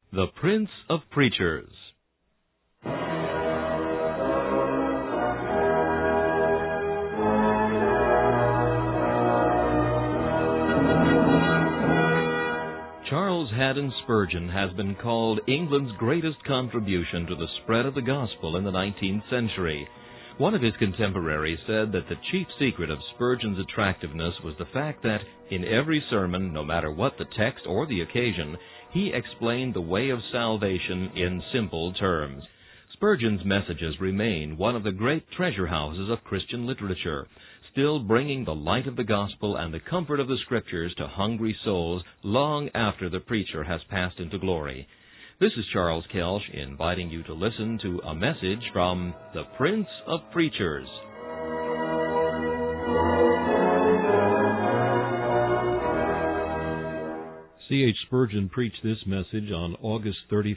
The Prince of Preachers. Charles Haddon Spurgeon has been called England's greatest contribution to the spread of the gospel in the 19th century. One of his contemporaries said that the chief secret of Spurgeon's attractiveness was the fact that, in every sermon, no matter what the text or the occasion, he explained the way of salvation in simple terms. Spurgeon's messages remain one of the great treasure houses of Christian literature, still bringing the light of the gospel and the comfort of the Scriptures to hungry souls long after the preacher has passed into glory. This is Charles Kelsch inviting you to listen to a message from the Prince of Preachers. C.H. Spurgeon preached this message on August 31st,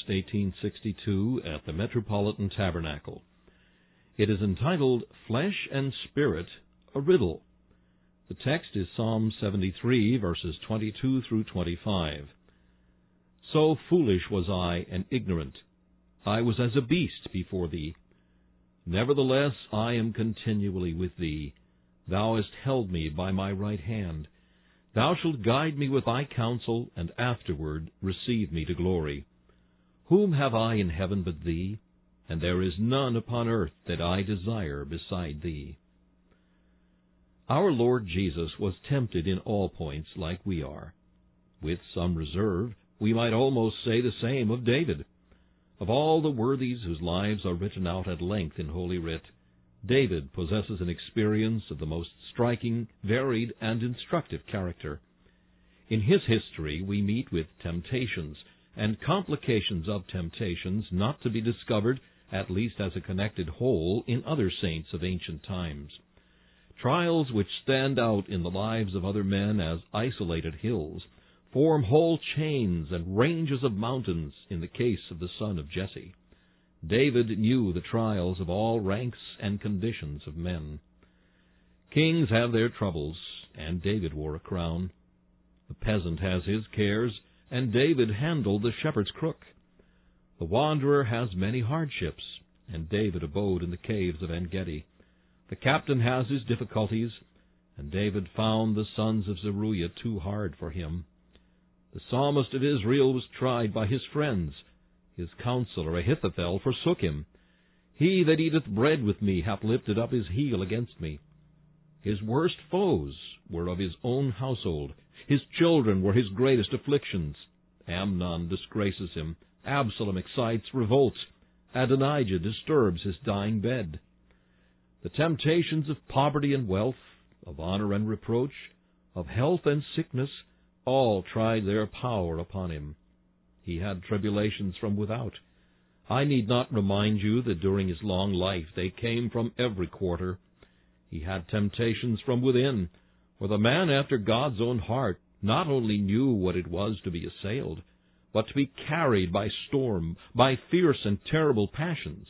1862, at the Metropolitan Tabernacle. It is entitled, Flesh and Spirit, a Riddle. The text is Psalm 73, verses 22 through 25. So foolish was I and ignorant. I was as a beast before thee. Nevertheless, I am continually with thee. Thou hast held me by my right hand. Thou shalt guide me with thy counsel, and afterward receive me to glory. Whom have I in heaven but thee? And there is none upon earth that I desire beside thee. Our Lord Jesus was tempted in all points like we are. With some reserve, we might almost say the same of David. Of all the worthies whose lives are written out at length in Holy Writ, David possesses an experience of the most striking, varied, and instructive character. In his history we meet with temptations and complications of temptations not to be discovered, at least as a connected whole, in other saints of ancient times. Trials which stand out in the lives of other men as isolated hills form whole chains and ranges of mountains in the case of the son of Jesse. David knew the trials of all ranks and conditions of men. Kings have their troubles, and David wore a crown. The peasant has his cares, and David handled the shepherd's crook. The wanderer has many hardships, and David abode in the caves of En-gedi. The captain has his difficulties, and David found the sons of Zeruiah too hard for him. The psalmist of Israel was tried by his friends. His counselor Ahithophel forsook him. He that eateth bread with me hath lifted up his heel against me. His worst foes were of his own household. His children were his greatest afflictions. Amnon disgraces him. Absalom excites revolt. Adonijah disturbs his dying bed. The temptations of poverty and wealth, of honor and reproach, of health and sickness, all tried their power upon him. He had tribulations from without. I need not remind you that during his long life they came from every quarter. He had temptations from within, for the man after God's own heart not only knew what it was to be assailed, but to be carried by storm, by fierce and terrible passions.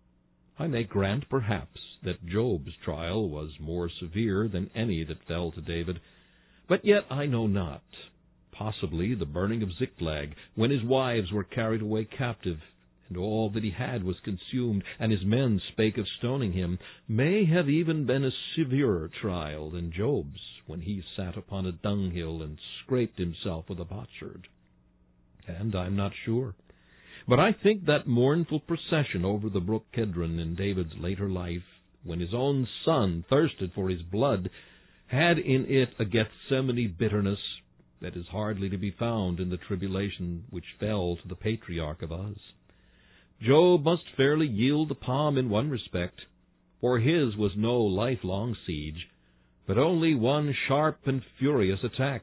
I may grant, perhaps, that Job's trial was more severe than any that fell to David, but yet I know not. Possibly the burning of Ziklag, when his wives were carried away captive, and all that he had was consumed, and his men spake of stoning him, may have even been a severer trial than Job's, when he sat upon a dunghill and scraped himself with a potsherd. And I'm not sure. But I think that mournful procession over the brook Kedron in David's later life, when his own son thirsted for his blood, had in it a Gethsemane bitterness that is hardly to be found in the tribulation which fell to the patriarch of Uz. Job must fairly yield the palm in one respect, for his was no lifelong siege, but only one sharp and furious attack.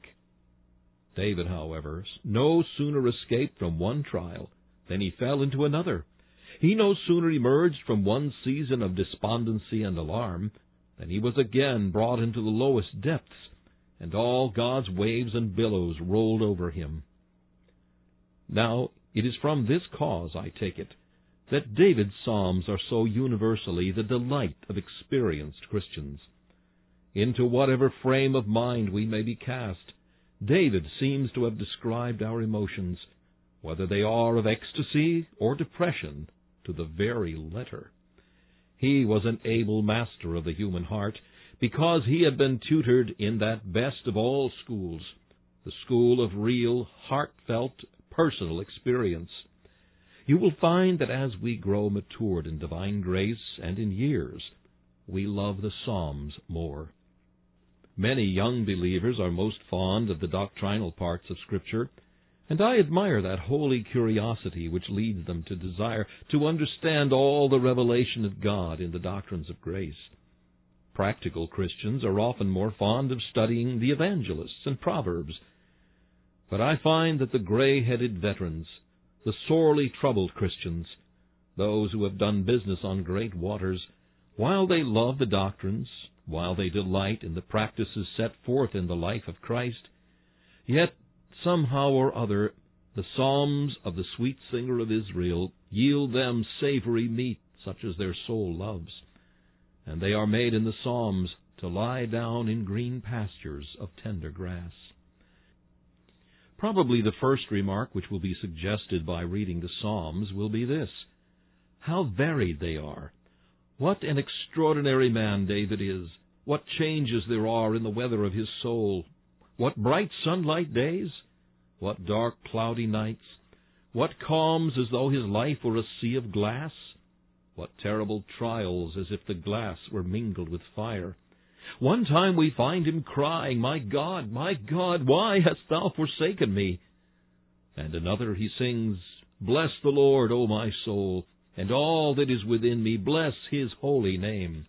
David, however, no sooner escaped from one trial than he fell into another. He no sooner emerged from one season of despondency and alarm than he was again brought into the lowest depths, and all God's waves and billows rolled over him. Now, it is from this cause, I take it, that David's psalms are so universally the delight of experienced Christians. Into whatever frame of mind we may be cast, David seems to have described our emotions, whether they are of ecstasy or depression, to the very letter. He was an able master of the human heart, because he had been tutored in that best of all schools, the school of real, heartfelt, personal experience. You will find that as we grow matured in divine grace and in years, we love the Psalms more. Many young believers are most fond of the doctrinal parts of Scripture, and I admire that holy curiosity which leads them to desire to understand all the revelation of God in the doctrines of grace. Practical Christians are often more fond of studying the evangelists and Proverbs. But I find that the gray-headed veterans, the sorely troubled Christians, those who have done business on great waters, while they love the doctrines, while they delight in the practices set forth in the life of Christ, yet somehow or other the Psalms of the sweet singer of Israel yield them savory meat such as their soul loves, and they are made in the Psalms to lie down in green pastures of tender grass. Probably the first remark which will be suggested by reading the Psalms will be this: how varied they are! What an extraordinary man David is! What changes there are in the weather of his soul! What bright sunlight days! What dark cloudy nights! What calms as though his life were a sea of glass! What terrible trials as if the glass were mingled with fire! One time we find him crying, my God, why hast thou forsaken me?" And another he sings, "Bless the Lord, O my soul, and all that is within me, bless his holy name."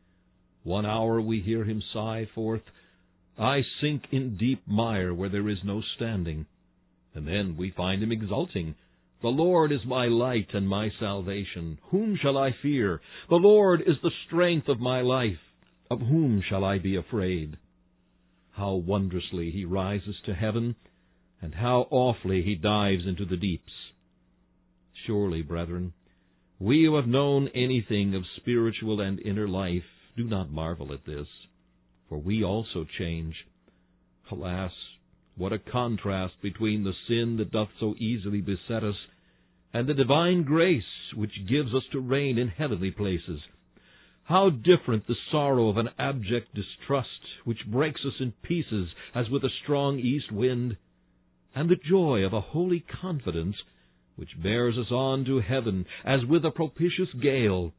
One hour we hear him sigh forth, "I sink in deep mire where there is no standing." And then we find him exulting, "The Lord is my light and my salvation. Whom shall I fear? The Lord is the strength of my life. Of whom shall I be afraid?" How wondrously he rises to heaven, and how awfully he dives into the deeps. Surely, brethren, we who have known anything of spiritual and inner life do not marvel at this, for we also change. Alas, what a contrast between the sin that doth so easily beset us, and the divine grace which gives us to reign in heavenly places! How different the sorrow of an abject distrust, which breaks us in pieces as with a strong east wind, and the joy of a holy confidence, which bears us on to heaven as with a propitious gale!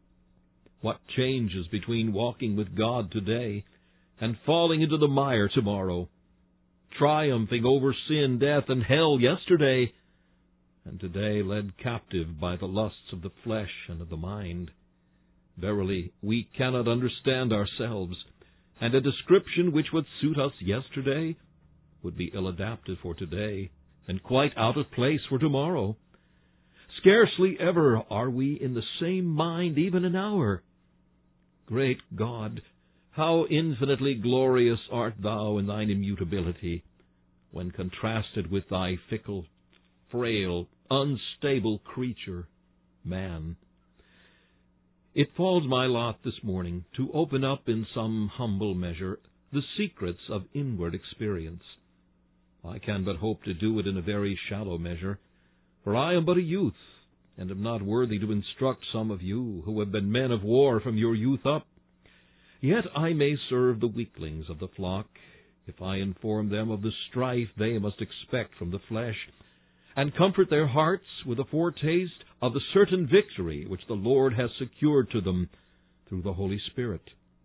What changes between walking with God today and falling into the mire tomorrow, triumphing over sin, death, and hell yesterday, and today led captive by the lusts of the flesh and of the mind. Verily, we cannot understand ourselves, and a description which would suit us yesterday would be ill-adapted for today, and quite out of place for tomorrow. Scarcely ever are we in the same mind even an hour. Great God, how infinitely glorious art Thou in Thine immutability, when contrasted with Thy fickle, frail, unstable creature, man. It falls my lot this morning to open up in some humble measure the secrets of inward experience. I can but hope to do it in a very shallow measure, for I am but a youth, and am not worthy to instruct some of you who have been men of war from your youth up. Yet I may serve the weaklings of the flock, if I inform them of the strife they must expect from the flesh, and comfort their hearts with a foretaste of the certain victory which the Lord has secured to them through the Holy Spirit.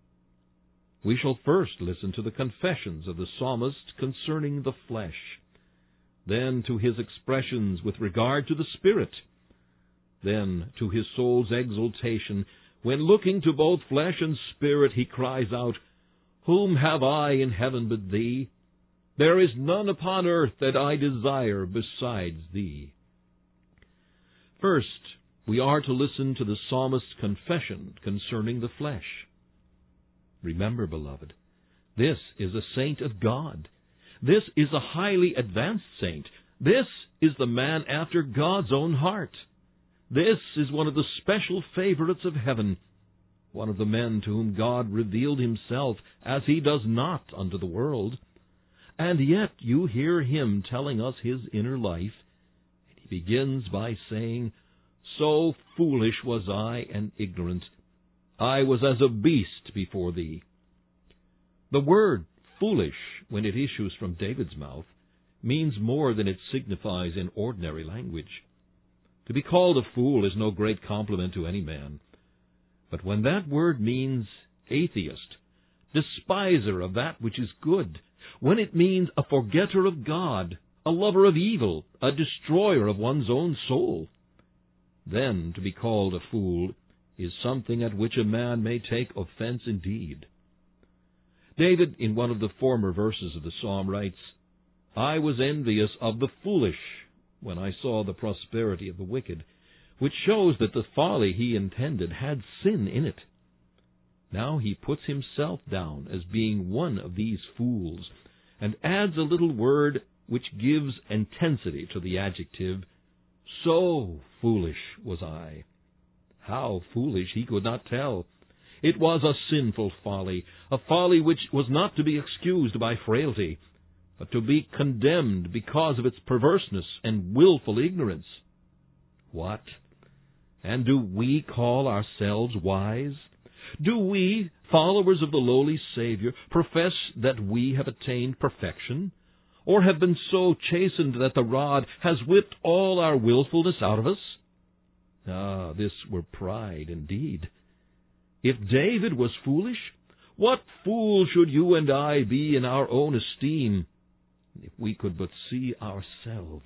We shall first listen to the confessions of the psalmist concerning the flesh, then to his expressions with regard to the Spirit, then to his soul's exultation when, looking to both flesh and spirit, he cries out, "Whom have I in heaven but Thee? There is none upon earth that I desire besides Thee." First, we are to listen to the psalmist's confession concerning the flesh. Remember, beloved, this is a saint of God. This is a highly advanced saint. This is the man after God's own heart. This is one of the special favorites of heaven, one of the men to whom God revealed Himself as He does not unto the world. And yet you hear him telling us his inner life, begins by saying, "So foolish was I and ignorant. I was as a beast before thee." The word foolish, when it issues from David's mouth, means more than it signifies in ordinary language. To be called a fool is no great compliment to any man. But when that word means atheist, despiser of that which is good, when it means a forgetter of God, a lover of evil, a destroyer of one's own soul, then to be called a fool is something at which a man may take offense indeed. David, in one of the former verses of the psalm, writes, "I was envious of the foolish when I saw the prosperity of the wicked," which shows that the folly he intended had sin in it. Now he puts himself down as being one of these fools, and adds a little word which gives intensity to the adjective, "So foolish was I." How foolish he could not tell. It was a sinful folly, a folly which was not to be excused by frailty, but to be condemned because of its perverseness and willful ignorance. What? And do we call ourselves wise? Do we, followers of the lowly Savior, profess that we have attained perfection, or have been so chastened that the rod has whipped all our willfulness out of us? Ah, this were pride indeed. If David was foolish, what fool should you and I be in our own esteem, if we could but see ourselves?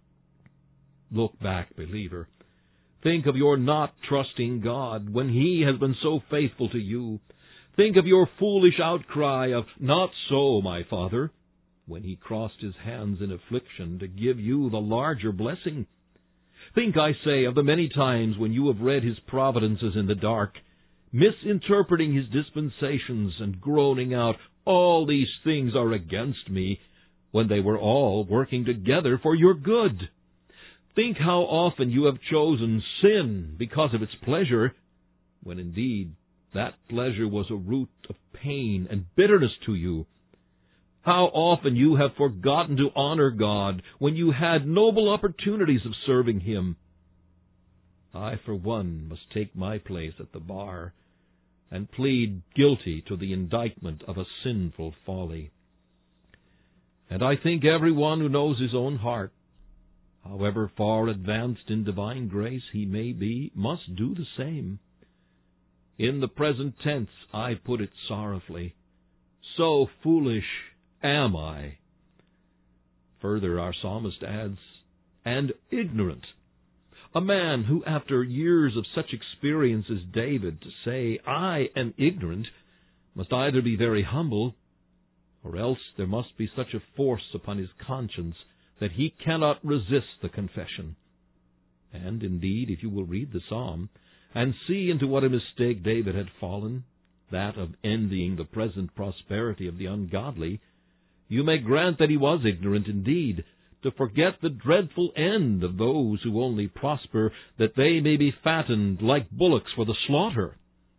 Look back, believer. Think of your not trusting God when He has been so faithful to you. Think of your foolish outcry of, "Not so, my Father," when He crossed His hands in affliction to give you the larger blessing. Think, I say, of the many times when you have read His providences in the dark, misinterpreting His dispensations and groaning out, "All these things are against me," when they were all working together for your good. Think how often you have chosen sin because of its pleasure, when indeed that pleasure was a root of pain and bitterness to you. How often you have forgotten to honor God when you had noble opportunities of serving Him. I, for one, must take my place at the bar and plead guilty to the indictment of a sinful folly. And I think every one who knows his own heart, however far advanced in divine grace he may be, must do the same. In the present tense I put it sorrowfully. So foolish am I. Further, our psalmist adds, "and ignorant." A man who, after years of such experience as David, to say, "I am ignorant," must either be very humble, or else there must be such a force upon his conscience that he cannot resist the confession. And, indeed, if you will read the psalm, and see into what a mistake David had fallen, that of envying the present prosperity of the ungodly, you may grant that he was ignorant indeed, to forget the dreadful end of those who only prosper that they may be fattened like bullocks for the slaughter.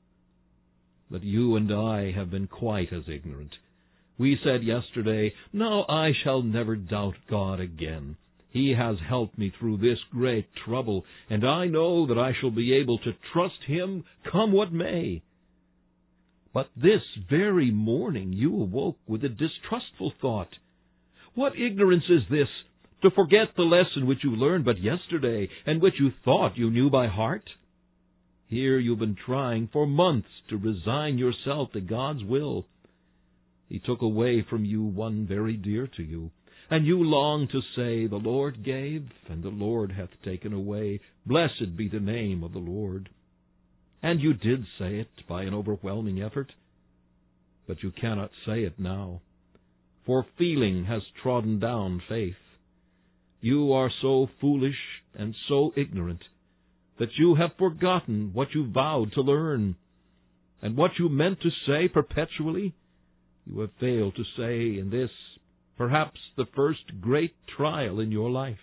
But you and I have been quite as ignorant. We said yesterday, "Now I shall never doubt God again. He has helped me through this great trouble, and I know that I shall be able to trust Him come what may." But this very morning you awoke with a distrustful thought. What ignorance is this, to forget the lesson which you learned but yesterday, and which you thought you knew by heart? Here you've been trying for months to resign yourself to God's will. He took away from you one very dear to you, and you long to say, "The Lord gave, and the Lord hath taken away. Blessed be the name of the Lord." And you did say it by an overwhelming effort, but you cannot say it now, for feeling has trodden down faith. You are so foolish and so ignorant that you have forgotten what you vowed to learn, and what you meant to say perpetually. You have failed to say in this, perhaps the first great trial in your life.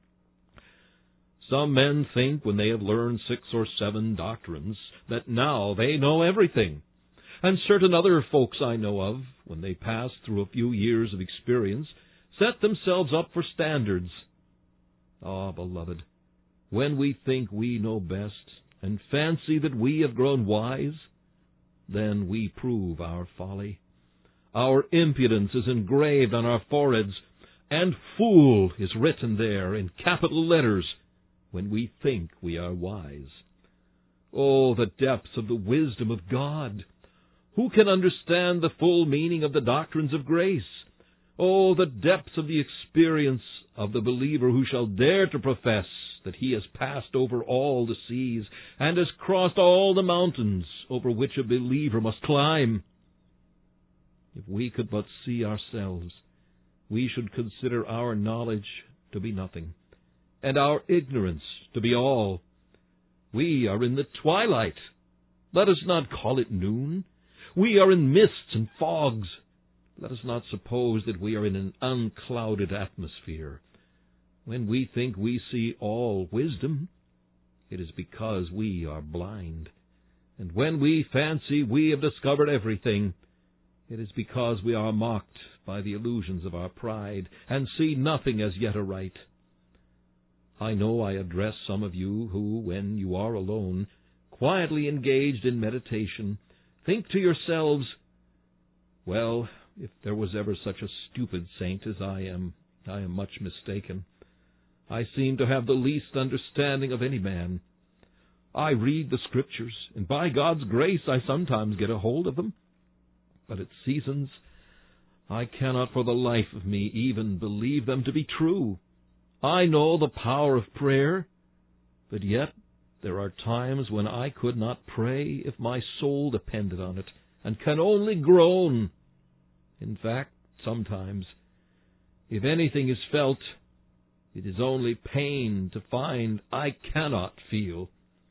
Some men think when they have learned 6 or 7 doctrines that now they know everything. And certain other folks I know of, when they pass through a few years of experience, set themselves up for standards. Ah, beloved, when we think we know best, and fancy that we have grown wise, then we prove our folly. Our impudence is engraved on our foreheads, and fool is written there in capital letters when we think we are wise. Oh, the depths of the wisdom of God! Who can understand the full meaning of the doctrines of grace? Oh, the depths of the experience of the believer who shall dare to profess that he has passed over all the seas and has crossed all the mountains over which a believer must climb. If we could but see ourselves, we should consider our knowledge to be nothing, and our ignorance to be all. We are in the twilight. Let us not call it noon. We are in mists and fogs. Let us not suppose that we are in an unclouded atmosphere. When we think we see all wisdom, it is because we are blind. And when we fancy we have discovered everything, it is because we are mocked by the illusions of our pride and see nothing as yet aright. I know I address some of you who, when you are alone, quietly engaged in meditation, think to yourselves, well, if there was ever such a stupid saint as I am much mistaken. I seem to have the least understanding of any man. I read the Scriptures, and by God's grace I sometimes get a hold of them. But at seasons I cannot for the life of me even believe them to be true. I know the power of prayer, but yet there are times when I could not pray if my soul depended on it, and can only groan. In fact, sometimes, if anything is felt, it is only pain to find I cannot feel.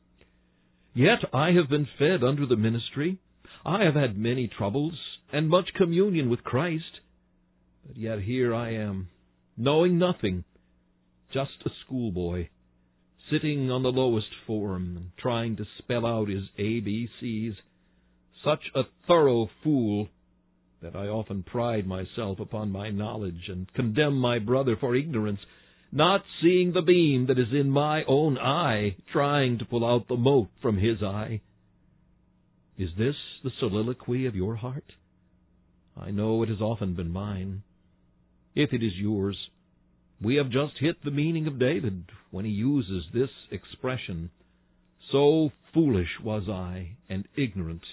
Yet I have been fed under the ministry. I have had many troubles and much communion with Christ. But yet here I am, knowing nothing, just a schoolboy, sitting on the lowest form and trying to spell out his ABCs, such a thorough fool that I often pride myself upon my knowledge and condemn my brother for ignorance, not seeing the beam that is in my own eye, trying to pull out the mote from his eye. Is this the soliloquy of your heart? I know it has often been mine. If it is yours, we have just hit the meaning of David when he uses this expression, "So foolish was I and ignorant."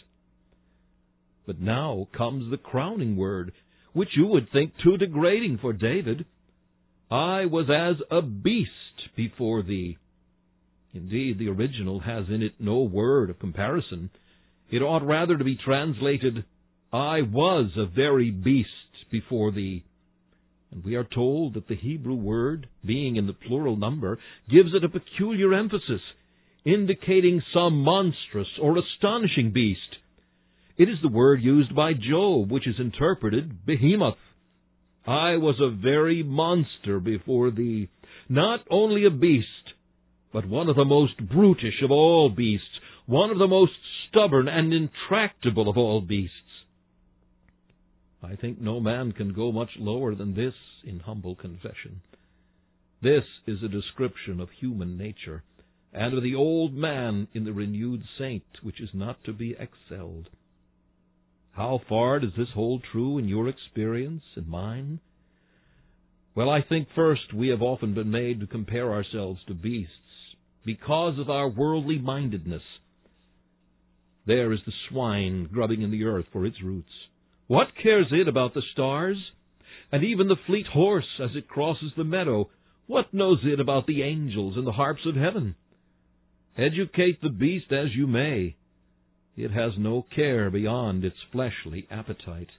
But now comes the crowning word, which you would think too degrading for David. I was as a beast before thee. Indeed, the original has in it no word of comparison. It ought rather to be translated, I was a very beast before thee. And we are told that the Hebrew word, being in the plural number, gives it a peculiar emphasis, indicating some monstrous or astonishing beast. It is the word used by Job, which is interpreted behemoth. I was a very monster before thee, not only a beast, but one of the most brutish of all beasts, one of the most stubborn and intractable of all beasts. I think no man can go much lower than this in humble confession. This is a description of human nature, and of the old man in the renewed saint, which is not to be excelled. How far does this hold true in your experience and mine? Well, I think first we have often been made to compare ourselves to beasts because of our worldly mindedness. There is the swine grubbing in the earth for its roots. What cares it about the stars? And even the fleet horse as it crosses the meadow, what knows it about the angels and the harps of heaven? Educate the beast as you may, it has no care beyond its fleshly appetite.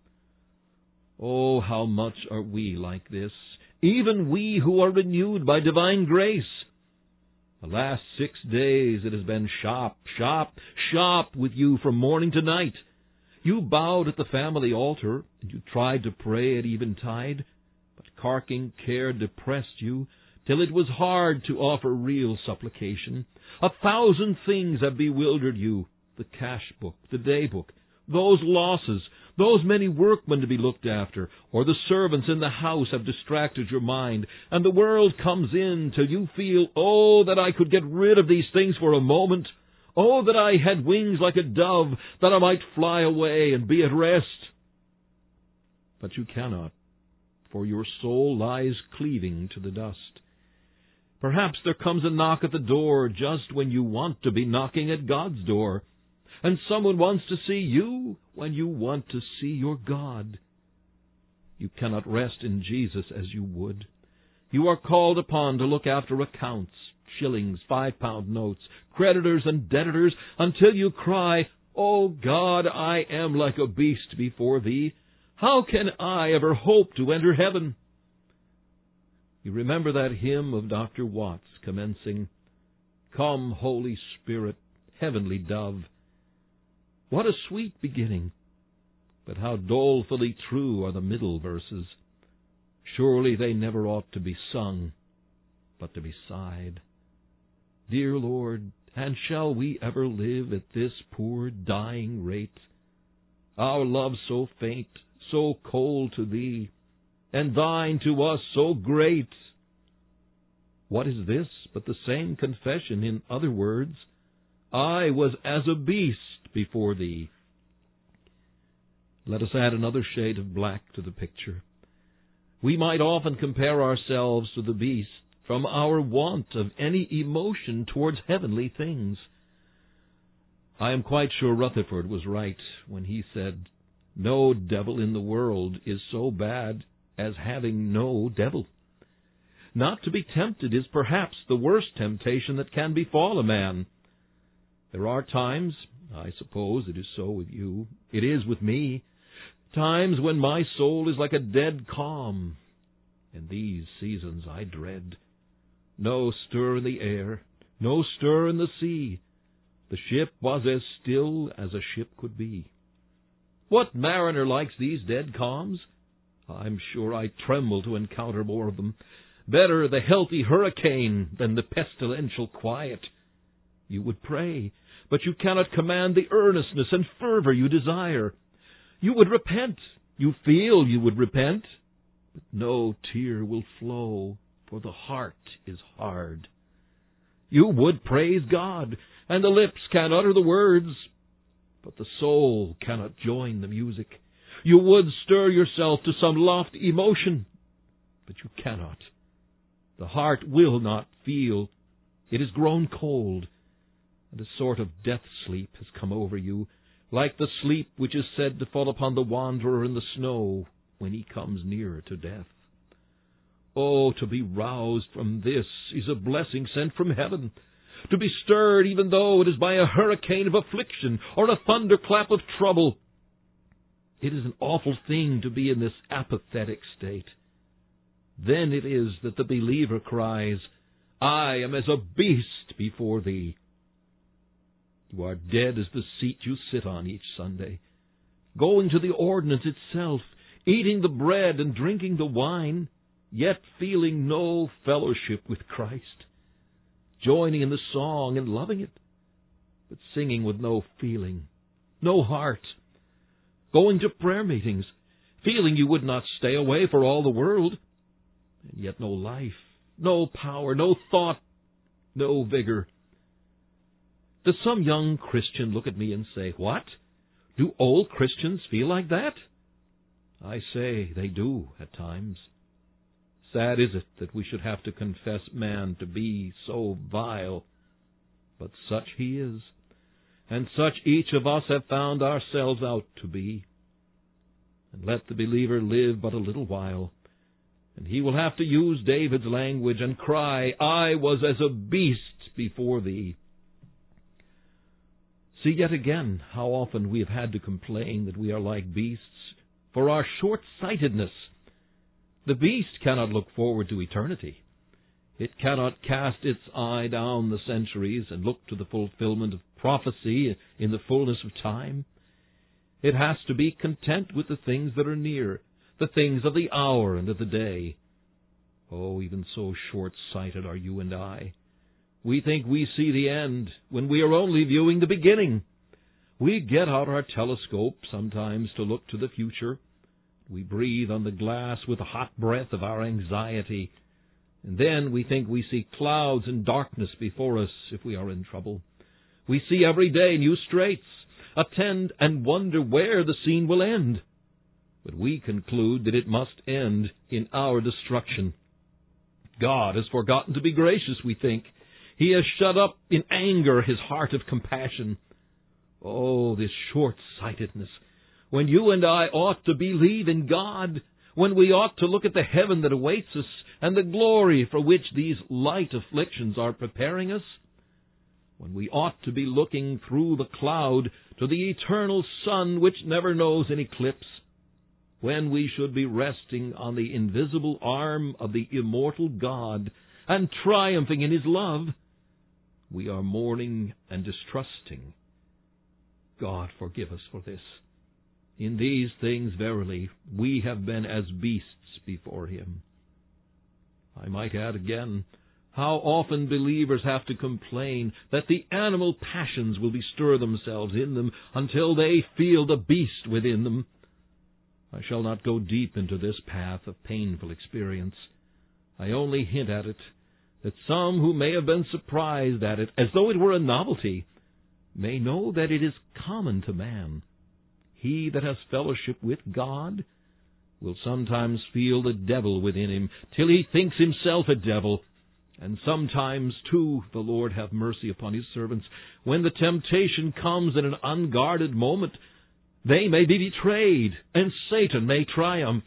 Oh, how much are we like this, even we who are renewed by divine grace! The last 6 days it has been shop, shop, shop with you from morning to night. You bowed at the family altar, and you tried to pray at eventide, but carking care depressed you, till it was hard to offer real supplication. 1,000 things have bewildered you, the cash book, the day book, those losses, those many workmen to be looked after, or the servants in the house have distracted your mind, and the world comes in till you feel, oh, that I could get rid of these things for a moment. Oh, that I had wings like a dove, that I might fly away and be at rest. But you cannot, for your soul lies cleaving to the dust. Perhaps there comes a knock at the door just when you want to be knocking at God's door, and someone wants to see you when you want to see your God. You cannot rest in Jesus as you would. You are called upon to look after accounts, shillings, 5-pound notes, creditors and debtors, until you cry, "O God, I am like a beast before Thee. How can I ever hope to enter heaven?" You remember that hymn of Dr. Watts commencing, "Come, Holy Spirit, heavenly dove." What a sweet beginning! But how dolefully true are the middle verses. Surely they never ought to be sung, but to be sighed. Dear Lord, and shall we ever live at this poor dying rate? Our love so faint, so cold to Thee, and Thine to us so great. What is this but the same confession in other words? I was as a beast before Thee. Let us add another shade of black to the picture. We might often compare ourselves to the beast from our want of any emotion towards heavenly things. I am quite sure Rutherford was right when he said, "No devil in the world is so bad as having no devil." Not to be tempted is perhaps the worst temptation that can befall a man. There are times, I suppose it is so with you, it is with me, times when my soul is like a dead calm, and these seasons I dread. No stir in the air, no stir in the sea. The ship was as still as a ship could be. What mariner likes these dead calms? I'm sure I tremble to encounter more of them. Better the healthy hurricane than the pestilential quiet. You would pray, but you cannot command the earnestness and fervor you desire. You would repent. You feel you would repent. But no tear will flow, for the heart is hard. You would praise God, and the lips can utter the words, but the soul cannot join the music. You would stir yourself to some lofty emotion, but you cannot. The heart will not feel. It has grown cold, and a sort of death sleep has come over you, like the sleep which is said to fall upon the wanderer in the snow when he comes near to death. Oh, to be roused from this is a blessing sent from heaven. To be stirred even though it is by a hurricane of affliction or a thunderclap of trouble. It is an awful thing to be in this apathetic state. Then it is that the believer cries, "I am as a beast before Thee." You are dead as the seat you sit on each Sunday, going to the ordinance itself, eating the bread and drinking the wine, yet feeling no fellowship with Christ, joining in the song and loving it, but singing with no feeling, no heart, going to prayer meetings, feeling you would not stay away for all the world, and yet no life, no power, no thought, no vigor. Does some young Christian look at me and say, "What? Do old Christians feel like that?" I say they do at times. Sad is it that we should have to confess man to be so vile, but such he is, and such each of us have found ourselves out to be. And let the believer live but a little while, and he will have to use David's language and cry, "I was as a beast before Thee." See yet again how often we have had to complain that we are like beasts for our short-sightedness. The beast cannot look forward to eternity. It cannot cast its eye down the centuries and look to the fulfillment of prophecy in the fullness of time. It has to be content with the things that are near, the things of the hour and of the day. Oh, even so short-sighted are you and I. We think we see the end when we are only viewing the beginning. We get out our telescope sometimes to look to the future. We breathe on the glass with the hot breath of our anxiety, and then we think we see clouds and darkness before us if we are in trouble. We see every day new straits, attend and wonder where the scene will end. But we conclude that it must end in our destruction. God has forgotten to be gracious, we think. He has shut up in anger His heart of compassion. Oh, this short-sightedness! When you and I ought to believe in God, when we ought to look at the heaven that awaits us and the glory for which these light afflictions are preparing us, when we ought to be looking through the cloud to the eternal sun which never knows an eclipse, when we should be resting on the invisible arm of the immortal God and triumphing in His love, we are mourning and distrusting. God forgive us for this. In these things, verily, we have been as beasts before Him. I might add again, how often believers have to complain that the animal passions will bestir themselves in them until they feel the beast within them. I shall not go deep into this path of painful experience. I only hint at it, that some who may have been surprised at it as though it were a novelty may know that it is common to man. He that has fellowship with God will sometimes feel the devil within him till he thinks himself a devil. And sometimes, too, the Lord have mercy upon His servants, when the temptation comes in an unguarded moment, they may be betrayed, and Satan may triumph.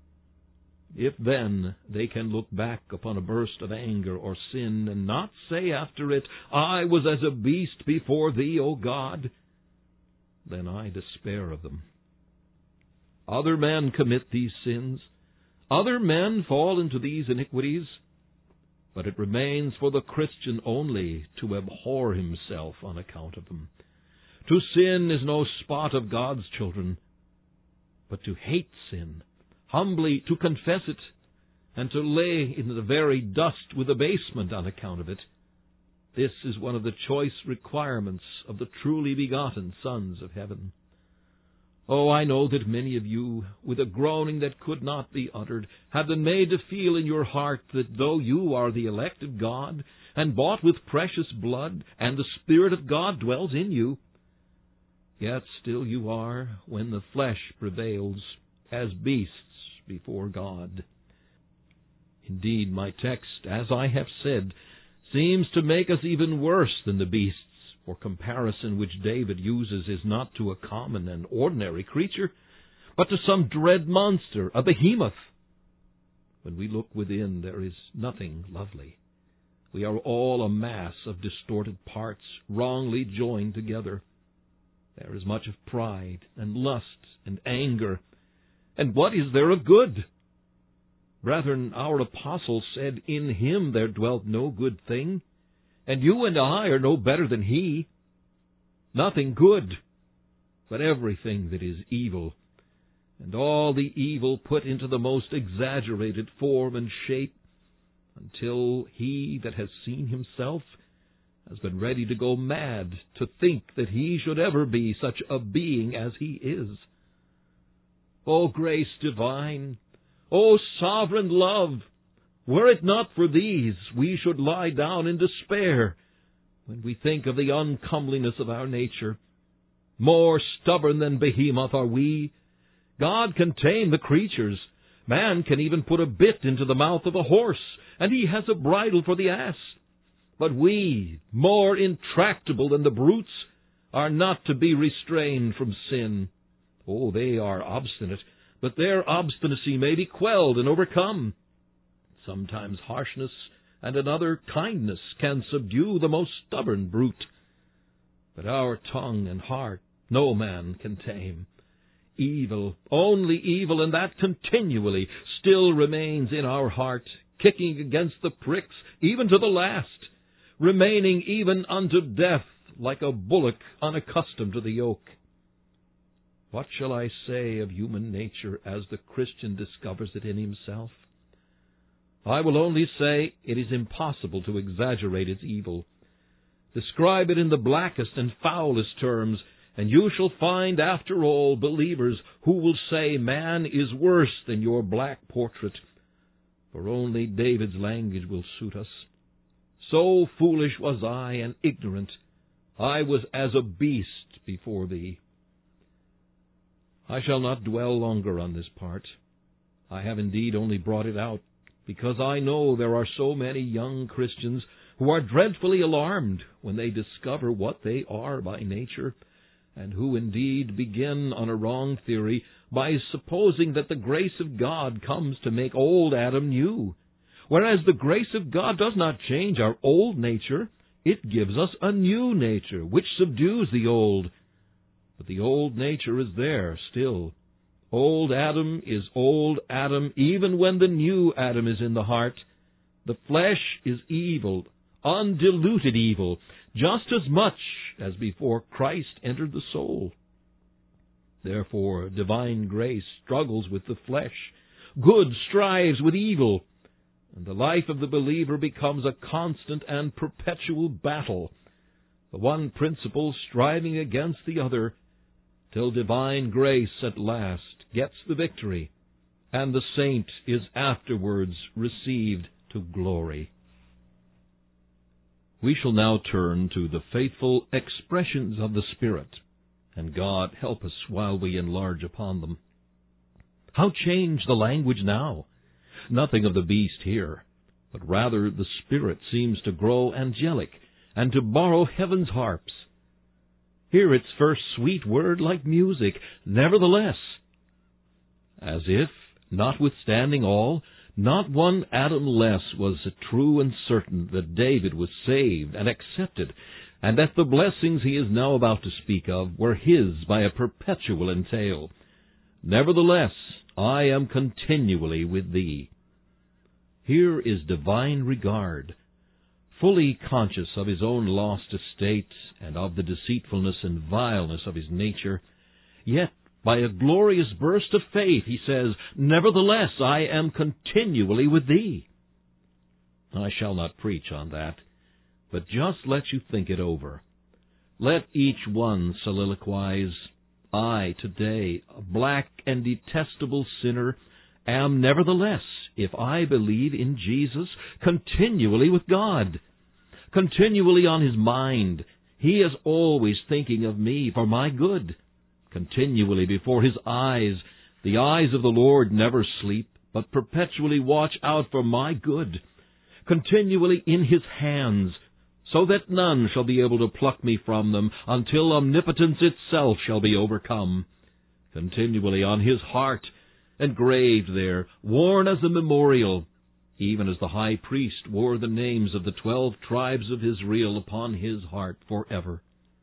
If then they can look back upon a burst of anger or sin, and not say after it, I was as a beast before Thee, O God, then I despair of them. Other men commit these sins. Other men fall into these iniquities. But it remains for the Christian only to abhor himself on account of them. To sin is no spot of God's children, but to hate sin, humbly to confess it, and to lay in the very dust with abasement on account of it, this is one of the choice requirements of the truly begotten sons of heaven. Oh, I know that many of you, with a groaning that could not be uttered, have been made to feel in your heart that though you are the elect of God, and bought with precious blood, and the Spirit of God dwells in you, yet still you are, when the flesh prevails, as beasts before God. Indeed, my text, as I have said, seems to make us even worse than the beasts, for comparison which David uses is not to a common and ordinary creature, but to some dread monster, a behemoth. When we look within, there is nothing lovely. We are all a mass of distorted parts, wrongly joined together. There is much of pride and lust and anger. And what is there of good? Brethren, our apostle said, in Him there dwelt no good thing, and you and I are no better than he. Nothing good, but everything that is evil, and all the evil put into the most exaggerated form and shape, until he that has seen himself has been ready to go mad to think that he should ever be such a being as he is. O grace divine! O sovereign love! Were it not for these, we should lie down in despair when we think of the uncomeliness of our nature. More stubborn than behemoth are we. God can tame the creatures. Man can even put a bit into the mouth of a horse, and he has a bridle for the ass. But we, more intractable than the brutes, are not to be restrained from sin. Oh, they are obstinate, but their obstinacy may be quelled and overcome. Sometimes harshness and another kindness can subdue the most stubborn brute. But our tongue and heart no man can tame. Evil, only evil, and that continually, still remains in our heart, kicking against the pricks, even to the last, remaining even unto death, like a bullock unaccustomed to the yoke. What shall I say of human nature as the Christian discovers it in himself? I will only say it is impossible to exaggerate its evil. Describe it in the blackest and foulest terms, And you shall find, after all, believers who will say man is worse than your black portrait, for only David's language will suit us. So foolish was I and ignorant, I was as a beast before thee. I shall not dwell longer on this part. I have indeed only brought it out, because I know there are so many young Christians who are dreadfully alarmed when they discover what they are by nature, and who indeed begin on a wrong theory by supposing that the grace of God comes to make old Adam new, whereas the grace of God does not change our old nature. It gives us a new nature, which subdues the old. But the old nature is there still. Old Adam is old Adam even when the new Adam is in the heart. The flesh is evil, undiluted evil, just as much as before Christ entered the soul. Therefore, divine grace struggles with the flesh. Good strives with evil. And the life of the believer becomes a constant and perpetual battle, the one principle striving against the other, till divine grace at last gets the victory, and the saint is afterwards received to glory. We shall now turn to the faithful expressions of the Spirit, and God help us while we enlarge upon them. How change the language now? Nothing of the beast here, but rather the Spirit seems to grow angelic, and to borrow heaven's harps. Hear its first sweet word like music, nevertheless, as if, notwithstanding all, not one atom less was it true and certain that David was saved and accepted, and that the blessings he is now about to speak of were his by a perpetual entail. Nevertheless, I am continually with thee. Here is divine regard. Fully conscious of his own lost estate and of the deceitfulness and vileness of his nature, yet by a glorious burst of faith he says, Nevertheless, I am continually with thee. I shall not preach on that, but just let you think it over. Let each one soliloquize, I, today, a black and detestable sinner, am nevertheless, if I believe in Jesus, continually with God, continually on his mind. He is always thinking of me for my good. Continually before his eyes, the eyes of the Lord never sleep, but perpetually watch out for my good. Continually in his hands, so that none shall be able to pluck me from them, until omnipotence itself shall be overcome. Continually on his heart, engraved there, worn as a memorial, even as the high priest wore the names of the 12 tribes of Israel upon his heart forever.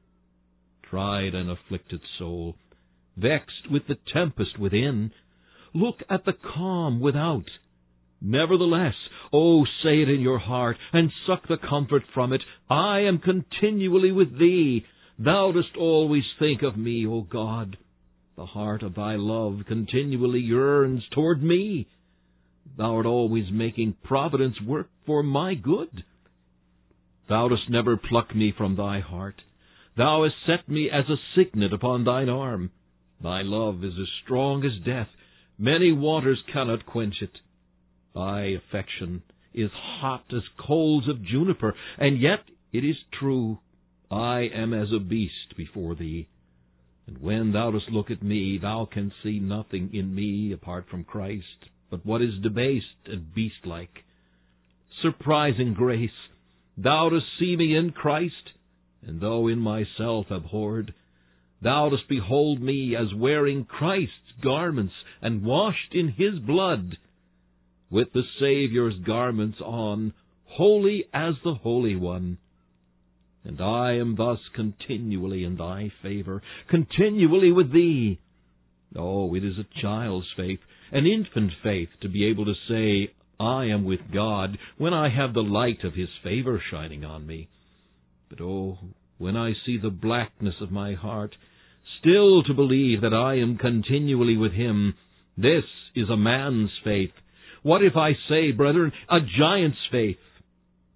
Tried and afflicted soul, vexed with the tempest within, look at the calm without. Nevertheless, oh, say it in your heart, and suck the comfort from it, I am continually with thee. Thou dost always think of me, O God. The heart of thy love continually yearns toward me. Thou art always making providence work for my good. Thou dost never pluck me from thy heart. Thou hast set me as a signet upon thine arm. Thy love is as strong as death. Many waters cannot quench it. Thy affection is hot as coals of juniper, and yet it is true, I am as a beast before thee. And when thou dost look at me, thou canst see nothing in me apart from Christ, but what is debased and beast-like. Surprising grace! Thou dost see me in Christ, and though in myself abhorred, thou dost behold me as wearing Christ's garments and washed in his blood, with the Saviour's garments on, holy as the Holy One. And I am thus continually in thy favor, continually with thee. Oh, it is a child's faith, an infant faith, to be able to say, I am with God, when I have the light of his favor shining on me. But oh, when I see the blackness of my heart, still to believe that I am continually with him, this is a man's faith. What if I say, brethren, a giant's faith?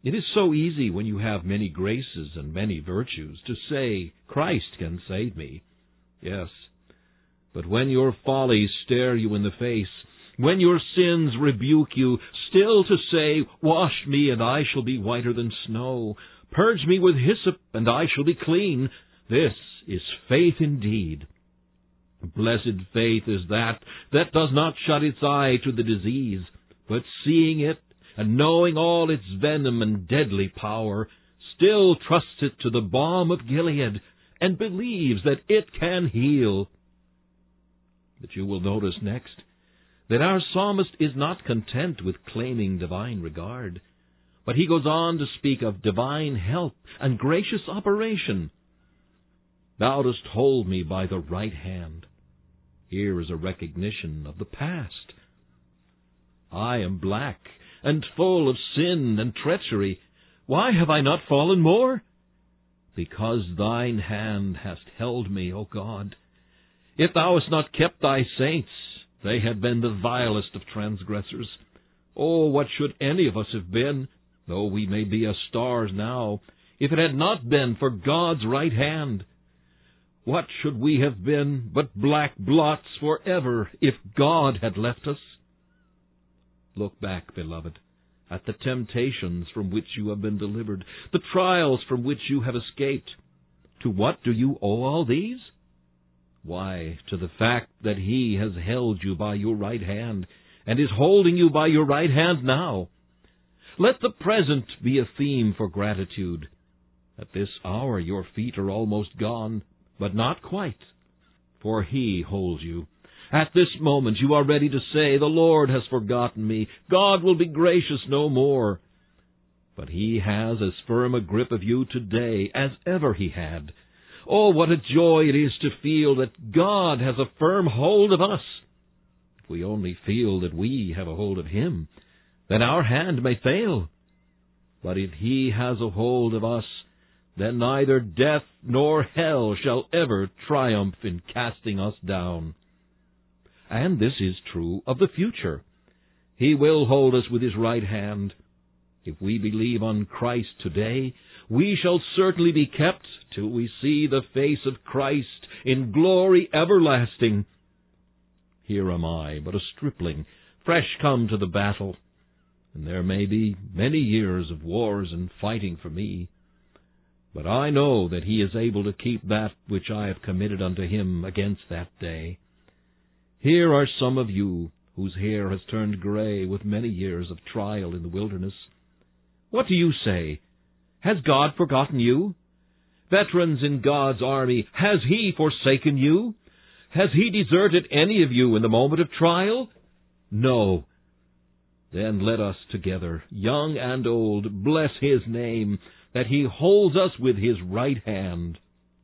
It is so easy when you have many graces and many virtues to say, Christ can save me. Yes, but when your follies stare you in the face, when your sins rebuke you, still to say, wash me and I shall be whiter than snow, purge me with hyssop and I shall be clean, this is faith indeed. Blessed faith is that does not shut its eye to the disease, but seeing it, and knowing all its venom and deadly power, still trusts it to the balm of Gilead, and believes that it can heal. But you will notice next that our psalmist is not content with claiming divine regard, but he goes on to speak of divine help and gracious operation. Thou dost hold me by the right hand. Here is a recognition of the past. I am black and full of sin and treachery. Why have I not fallen more? Because thine hand hast held me, O God. If thou hast not kept thy saints, they had been the vilest of transgressors. Oh, what should any of us have been, though we may be as stars now, if it had not been for God's right hand? What should we have been but black blots forever if God had left us? Look back, beloved, at the temptations from which you have been delivered, the trials from which you have escaped. To what do you owe all these? Why, to the fact that He has held you by your right hand, and is holding you by your right hand now. Let the present be a theme for gratitude. At this hour your feet are almost gone, but not quite, for He holds you. At this moment you are ready to say, the Lord has forgotten me. God will be gracious no more. But He has as firm a grip of you today as ever He had. Oh, what a joy it is to feel that God has a firm hold of us. If we only feel that we have a hold of Him, then our hand may fail. But if He has a hold of us, then neither death nor hell shall ever triumph in casting us down. And this is true of the future. He will hold us with His right hand. If we believe on Christ today, we shall certainly be kept till we see the face of Christ in glory everlasting. Here am I, but a stripling, fresh come to the battle, and there may be many years of wars and fighting for me. But I know that He is able to keep that which I have committed unto Him against that day. Here are some of you whose hair has turned gray with many years of trial in the wilderness. What do you say? Has God forgotten you? Veterans in God's army, has He forsaken you? Has He deserted any of you in the moment of trial? No. Then let us together, young and old, bless His name, that He holds us with His right hand.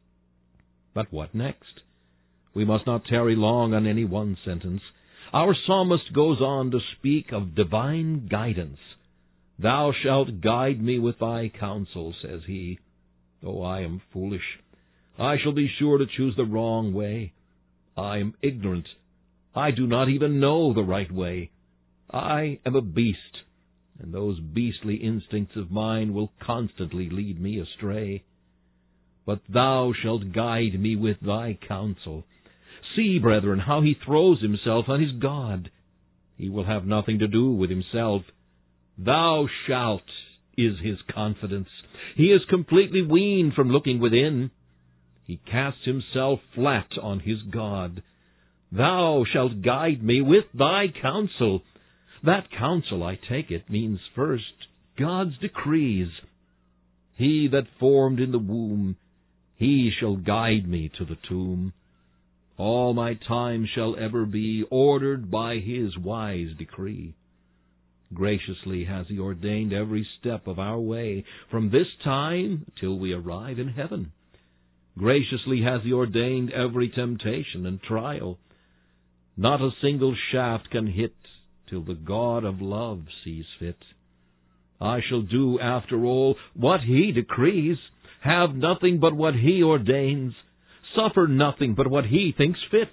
But what next? We must not tarry long on any one sentence. Our psalmist goes on to speak of divine guidance. Thou shalt guide me with thy counsel, says he. Oh, I am foolish. I shall be sure to choose the wrong way. I am ignorant. I do not even know the right way. I am a beast, and those beastly instincts of mine will constantly lead me astray. But thou shalt guide me with thy counsel. See, brethren, how he throws himself on his God. He will have nothing to do with himself. Thou shalt is his confidence. He is completely weaned from looking within. He casts himself flat on his God. Thou shalt guide me with thy counsel. That counsel, I take it, means first God's decrees. He that formed in the womb, he shall guide me to the tomb. All my time shall ever be ordered by his wise decree. Graciously has he ordained every step of our way, from this time till we arrive in heaven. Graciously has he ordained every temptation and trial. Not a single shaft can hit till the God of love sees fit. I shall do, after all, what he decrees, have nothing but what he ordains, suffer nothing but what he thinks fit.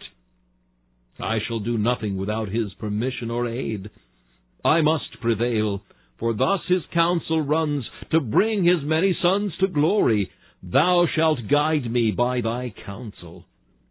I shall do nothing without his permission or aid. I must prevail, For thus his counsel runs, to bring his many sons to glory. Thou shalt guide me by thy counsel.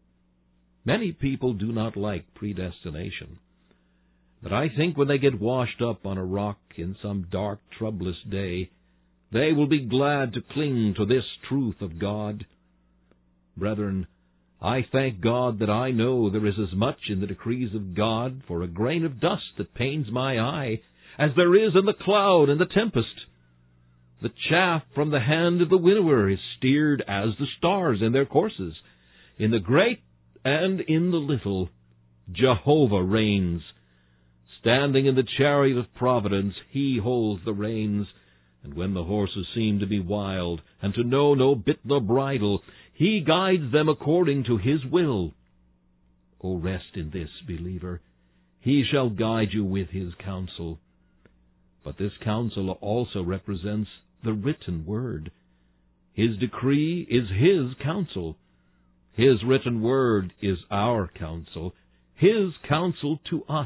Many people do not like predestination. But I think when they get washed up on a rock in some dark, troublous day, they will be glad to cling to this truth of God. Brethren, I thank God that I know there is as much in the decrees of God for a grain of dust that pains my eye, as there is in the cloud and the tempest. The chaff from the hand of the winnower is steered as the stars in their courses. In the great and in the little, Jehovah reigns. Standing in the chariot of providence, he holds the reins. And when the horses seem to be wild, and to know no bit nor bridle, he guides them according to his will. O rest in this, believer. He shall guide you with his counsel. But this counsel also represents the written word. His decree is his counsel. His written word is our counsel, his counsel to us.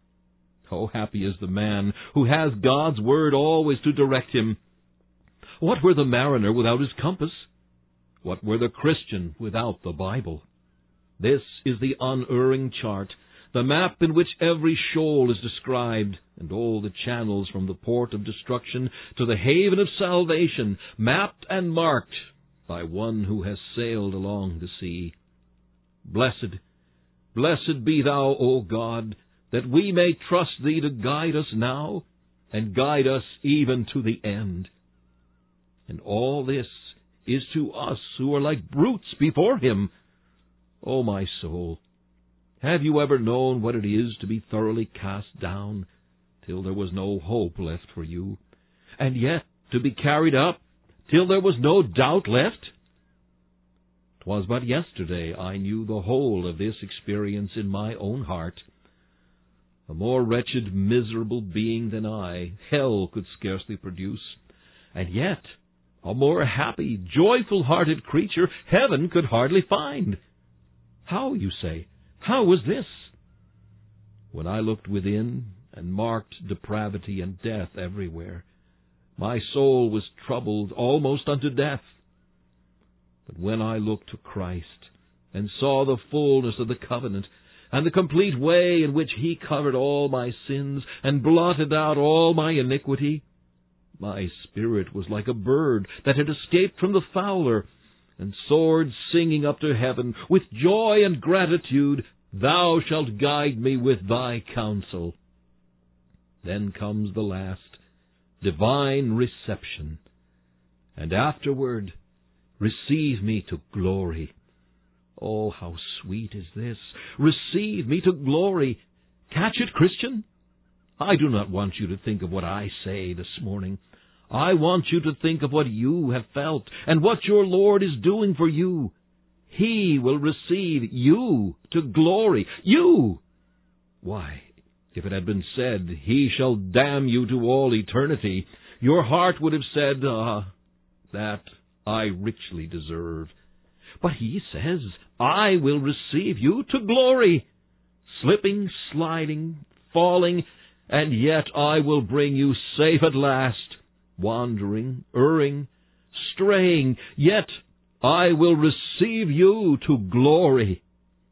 Oh, happy is the man who has God's word always to direct him. What were the mariner without his compass? What were the Christian without the Bible? This is the unerring chart, the map in which every shoal is described, and all the channels from the port of destruction to the haven of salvation, mapped and marked by one who has sailed along the sea. Blessed, blessed be thou, O God, that we may trust thee to guide us now, and guide us even to the end. And all this is to us who are like brutes before him. O my soul, have you ever known what it is to be thoroughly cast down, till there was no hope left for you, and yet to be carried up, till there was no doubt left? 'Twas but yesterday I knew the whole of this experience in my own heart. A more wretched, miserable being than I, hell could scarcely produce, and yet a more happy, joyful-hearted creature heaven could hardly find. How, you say? How was this? When I looked within and marked depravity and death everywhere, my soul was troubled almost unto death. But when I looked to Christ and saw the fullness of the covenant, and the complete way in which he covered all my sins and blotted out all my iniquity, my spirit was like a bird that had escaped from the fowler, and soared singing up to heaven with joy and gratitude, Thou shalt guide me with thy counsel. Then comes the last, divine reception, and afterward, receive me to glory. Oh, how sweet is this! Receive me to glory. Catch it, Christian? I do not want you to think of what I say this morning. I want you to think of what you have felt and what your Lord is doing for you. He will receive you to glory. You! Why, if it had been said, He shall damn you to all eternity, your heart would have said, that I richly deserve. But He says, I will receive you to glory. Slipping, sliding, falling, and yet I will bring you safe at last. Wandering, erring, straying, yet I will receive you to glory.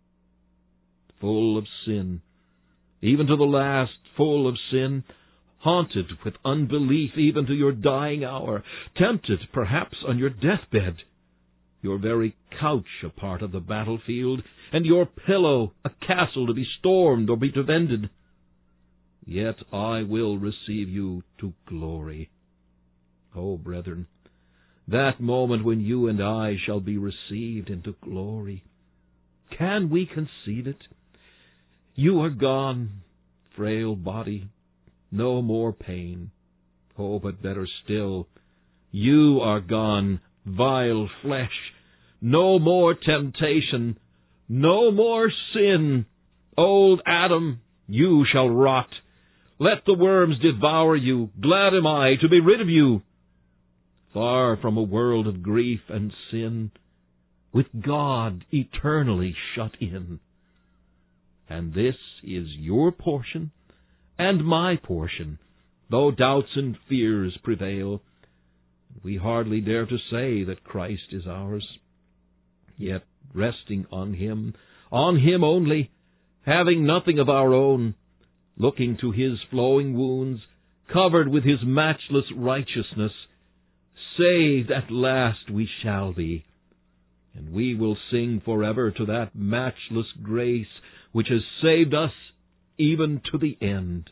Full of sin, even to the last, full of sin, haunted with unbelief even to your dying hour, tempted perhaps on your deathbed, your very couch a part of the battlefield, and your pillow a castle to be stormed or be defended. Yet I will receive you to glory. Oh, brethren, that moment when you and I shall be received into glory, can we conceive it? You are gone, frail body, no more pain. Oh, but better still, you are gone, vile flesh, no more temptation, no more sin. Old Adam, you shall rot. Let the worms devour you. Glad am I to be rid of you. Far from a world of grief and sin, with God eternally shut in. And this is your portion and my portion, though doubts and fears prevail. We hardly dare to say that Christ is ours. Yet, resting on Him only, having nothing of our own, looking to His flowing wounds, covered with His matchless righteousness, saved at last we shall be, and we will sing forever to that matchless grace which has saved us even to the end.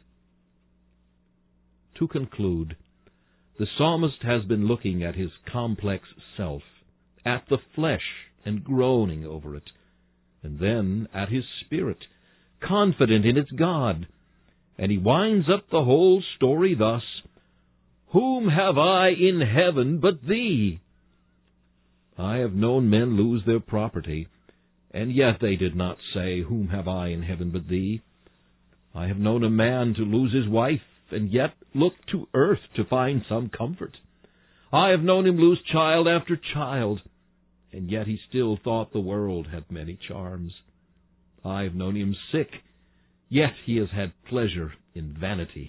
To conclude, the psalmist has been looking at his complex self, at the flesh and groaning over it, and then at his spirit, confident in its God. And he winds up the whole story thus, "Whom have I in heaven but Thee?" I have known men lose their property, and yet they did not say, "Whom have I in heaven but Thee?" I have known a man to lose his wife, and yet look to earth to find some comfort. I have known him lose child after child, and yet he still thought the world had many charms. I have known him sick, yet he has had pleasure in vanity.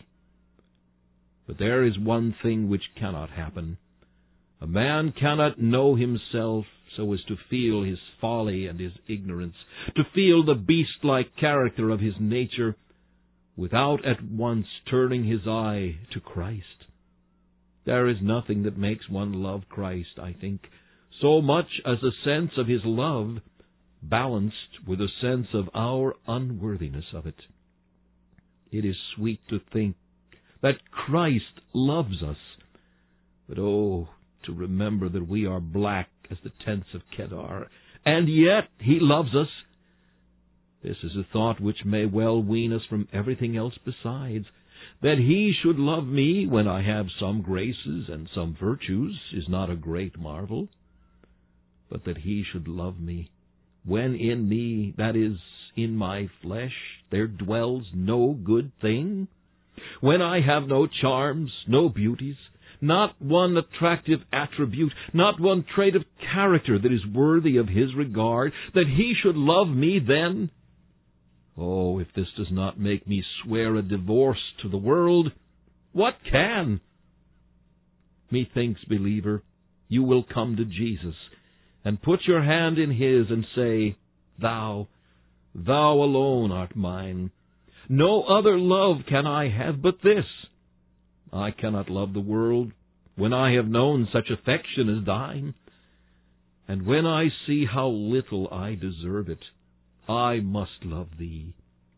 But there is one thing which cannot happen. A man cannot know himself so as to feel his folly and his ignorance, to feel the beast-like character of his nature, without at once turning his eye to Christ. There is nothing that makes one love Christ, I think, so much as a sense of His love, balanced with a sense of our unworthiness of it. It is sweet to think that Christ loves us, but oh, to remember that we are black as the tents of Kedar, and yet He loves us. This is a thought which may well wean us from everything else besides. That He should love me when I have some graces and some virtues is not a great marvel. But that He should love me when in me, that is, in my flesh, there dwells no good thing, when I have no charms, no beauties, not one attractive attribute, not one trait of character that is worthy of His regard, that He should love me then? Oh, if this does not make me swear a divorce to the world, what can? Methinks, believer, you will come to Jesus and put your hand in His and say, Thou alone art mine. No other love can I have but this. I cannot love the world when I have known such affection as Thine. And when I see how little I deserve it, I must love Thee.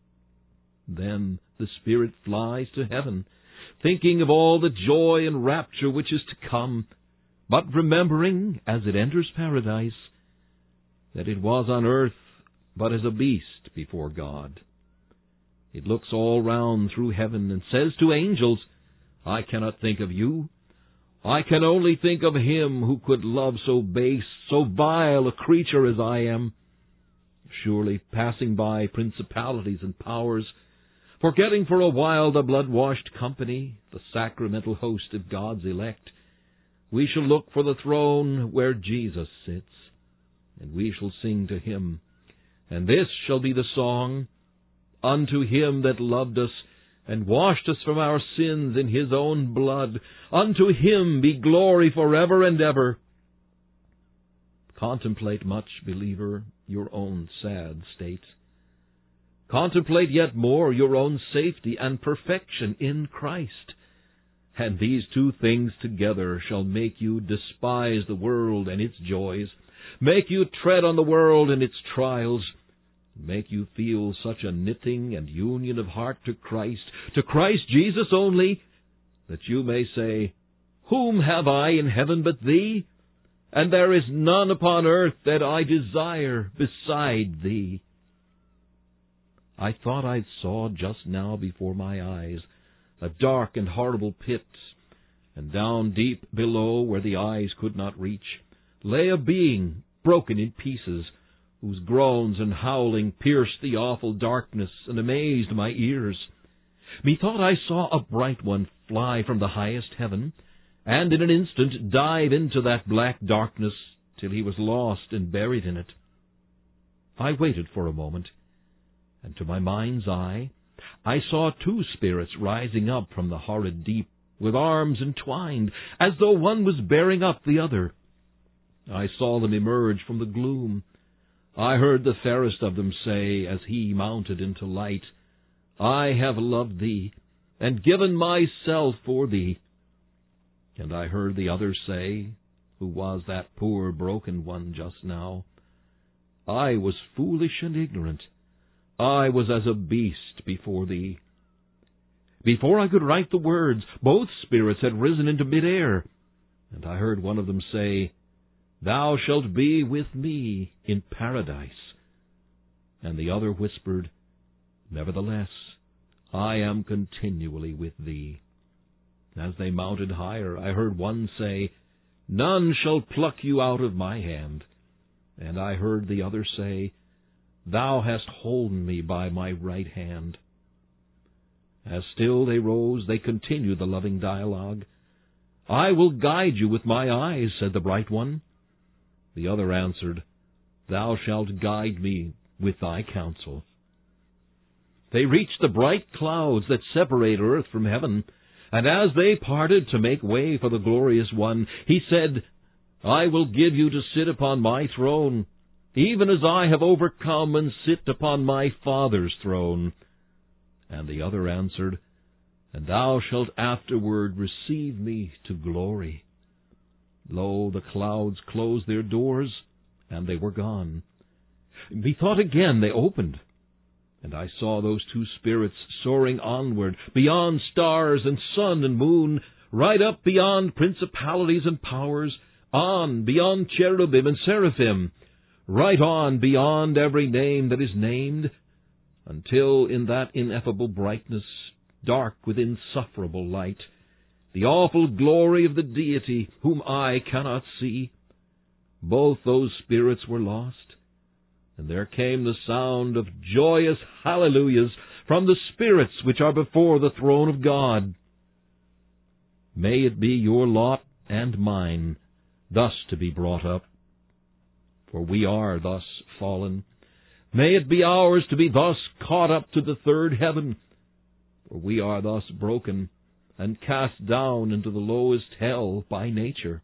Then the spirit flies to heaven, thinking of all the joy and rapture which is to come, but remembering, as it enters paradise, that it was on earth but as a beast before God. It looks all round through heaven and says to angels, I cannot think of you. I can only think of Him who could love so base, so vile a creature as I am. Surely, passing by principalities and powers, forgetting for a while the blood-washed company, the sacramental host of God's elect, we shall look for the throne where Jesus sits, and we shall sing to Him. And this shall be the song, Unto Him that loved us, and washed us from our sins in His own blood, unto Him be glory forever and ever. Contemplate much, believer, your own sad state. Contemplate yet more your own safety and perfection in Christ. And these two things together shall make you despise the world and its joys, make you tread on the world and its trials, make you feel such a knitting and union of heart to Christ Jesus only, that you may say, Whom have I in heaven but Thee? And there is none upon earth that I desire beside Thee. I thought I saw just now before my eyes a dark and horrible pit, and down deep below, where the eyes could not reach, lay a being broken in pieces, whose groans and howling pierced the awful darkness and amazed my ears. Methought I saw a bright one fly from the highest heaven, and in an instant dive into that black darkness till he was lost and buried in it. I waited for a moment, and to my mind's eye I saw two spirits rising up from the horrid deep, with arms entwined, as though one was bearing up the other. I saw them emerge from the gloom. I heard the fairest of them say, as he mounted into light, I have loved thee, and given myself for thee. And I heard the other say, who was that poor broken one just now, I was foolish and ignorant. I was as a beast before thee. Before I could write the words, both spirits had risen into mid-air, and I heard one of them say, Thou shalt be with me in paradise. And the other whispered, Nevertheless, I am continually with thee. As they mounted higher, I heard one say, None shall pluck you out of my hand. And I heard the other say, Thou hast holden me by my right hand. As still they rose, they continued the loving dialogue. I will guide you with my eyes, said the bright one. The other answered, Thou shalt guide me with thy counsel. They reached the bright clouds that separate earth from heaven, and as they parted to make way for the glorious one, he said, I will give you to sit upon my throne, even as I have overcome and sit upon my Father's throne. And the other answered, And thou shalt afterward receive me to glory. Lo, the clouds closed their doors, and they were gone. Methought again they opened, and I saw those two spirits soaring onward, beyond stars and sun and moon, right up beyond principalities and powers, on beyond cherubim and seraphim, right on beyond every name that is named, until in that ineffable brightness, dark with insufferable light, the awful glory of the Deity, whom I cannot see, both those spirits were lost, and there came the sound of joyous hallelujahs from the spirits which are before the throne of God. May it be your lot and mine thus to be brought up, for we are thus fallen. May it be ours to be thus caught up to the third heaven, for we are thus broken and cast down into the lowest hell by nature.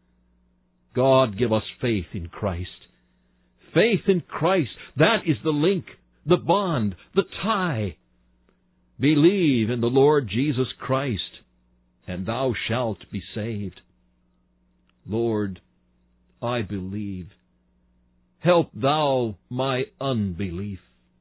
God, give us faith in Christ. Faith in Christ, that is the link, the bond, the tie. Believe in the Lord Jesus Christ, and thou shalt be saved. Lord, I believe. Help thou my unbelief.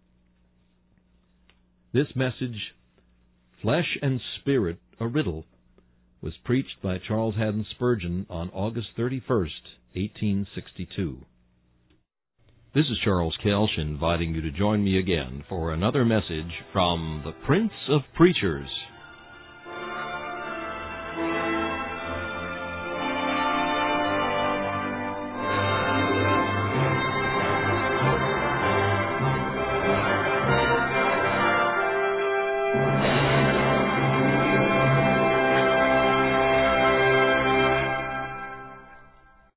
This message, Flesh and Spirit, a Riddle, was preached by Charles Haddon Spurgeon on August 31st, 1862. This is Charles Kelsch inviting you to join me again for another message from the Prince of Preachers,